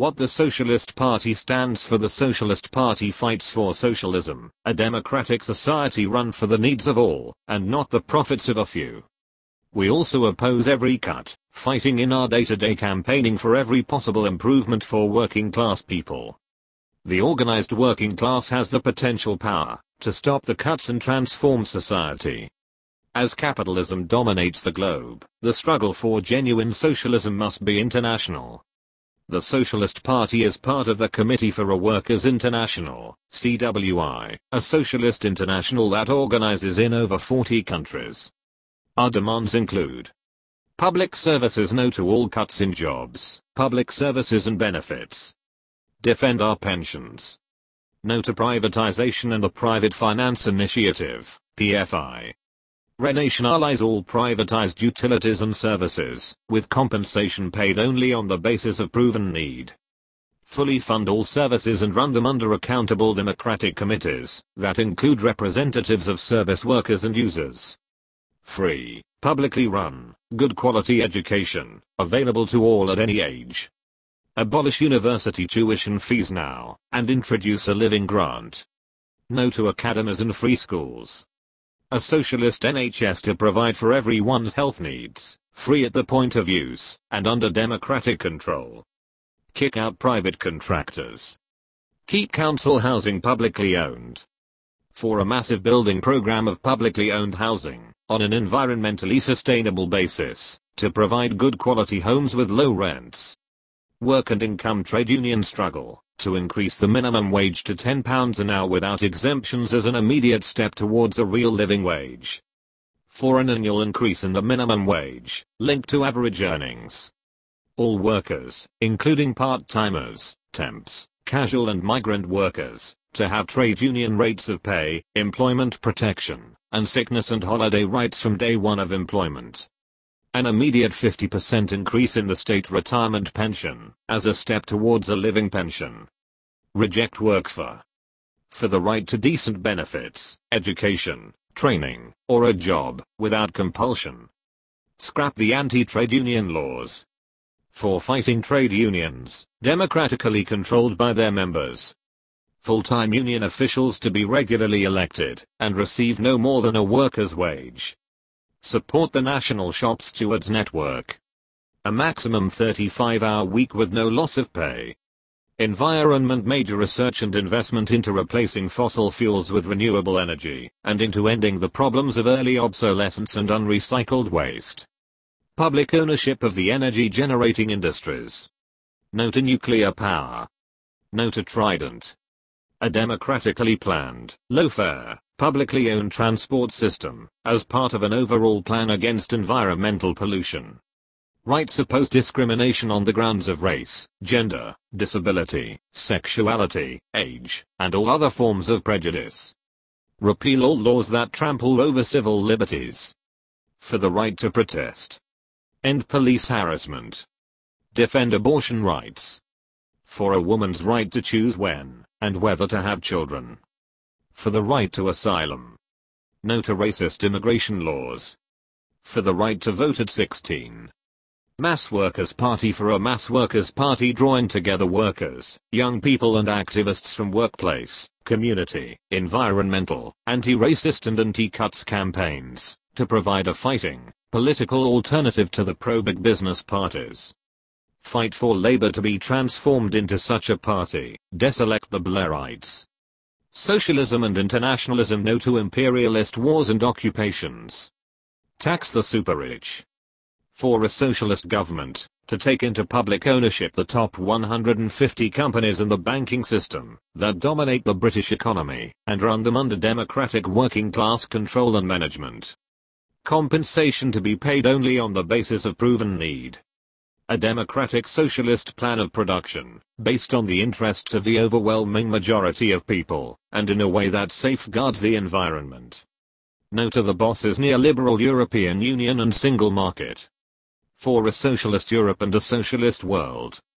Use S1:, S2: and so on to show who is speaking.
S1: What the Socialist Party stands for: the Socialist Party fights for socialism, a democratic society run for the needs of all, and not the profits of a few. We also oppose every cut, fighting in our day-to-day campaigning for every possible improvement for working class people. The organized working class has the potential power to stop the cuts and transform society. As capitalism dominates the globe, the struggle for genuine socialism must be international. The Socialist Party is part of the Committee for a Workers' International, CWI, a socialist international that organizes in over 40 countries. Our demands include: public services, no to all cuts in jobs, public services and benefits. Defend our pensions. No to privatization and the Private Finance Initiative, PFI. Renationalize all privatized utilities and services, with compensation paid only on the basis of proven need. Fully fund all services and run them under accountable democratic committees that include representatives of service workers and users. Free, publicly run, good quality education, available to all at any age. Abolish university tuition fees now, and introduce a living grant. No to academies and free schools. A socialist NHS to provide for everyone's health needs, free at the point of use, and under democratic control. Kick out private contractors. Keep council housing publicly owned. For a massive building program of publicly owned housing, on an environmentally sustainable basis, to provide good quality homes with low rents. Work and income trade union struggle to increase the minimum wage to £10 an hour without exemptions as an immediate step towards a real living wage. For an annual increase in the minimum wage, linked to average earnings. All workers, including part-timers, temps, casual and migrant workers, to have trade union rates of pay, employment protection, and sickness and holiday rights from day one of employment. An immediate 50% increase in the state retirement pension, as a step towards a living pension. Reject work for the right to decent benefits, education, training, or a job, without compulsion. Scrap the anti-trade union laws. For fighting trade unions, democratically controlled by their members. Full-time union officials to be regularly elected, and receive no more than a worker's wage. Support the National Shop Stewards Network. A maximum 35-hour week with no loss of pay. Environment: major research and investment into replacing fossil fuels with renewable energy, and into ending the problems of early obsolescence and unrecycled waste. Public ownership of the energy generating industries. No to nuclear power. No to Trident. A democratically planned, low-fare, publicly owned transport system, as part of an overall plan against environmental pollution. Rights oppose discrimination on the grounds of race, gender, disability, sexuality, age, and all other forms of prejudice. Repeal all laws that trample over civil liberties. For the right to protest. End police harassment. Defend abortion rights. For a woman's right to choose when and whether to have children. For the right to asylum. No to racist immigration laws. For the right to vote at 16. Mass Workers' Party. For a mass workers' party drawing together workers, young people and activists from workplace, community, environmental, anti-racist and anti-cuts campaigns, to provide a fighting, political alternative to the pro-big business parties. Fight for Labour to be transformed into such a party. Deselect the Blairites. Socialism and internationalism. No to imperialist wars and occupations. Tax the super-rich. For a socialist government to take into public ownership the top 150 companies in the banking system that dominate the British economy and run them under democratic working class control and management. Compensation to be paid only on the basis of proven need. A democratic socialist plan of production, based on the interests of the overwhelming majority of people, and in a way that safeguards the environment. No to the boss's neoliberal European Union and single market. For a socialist Europe and a socialist world,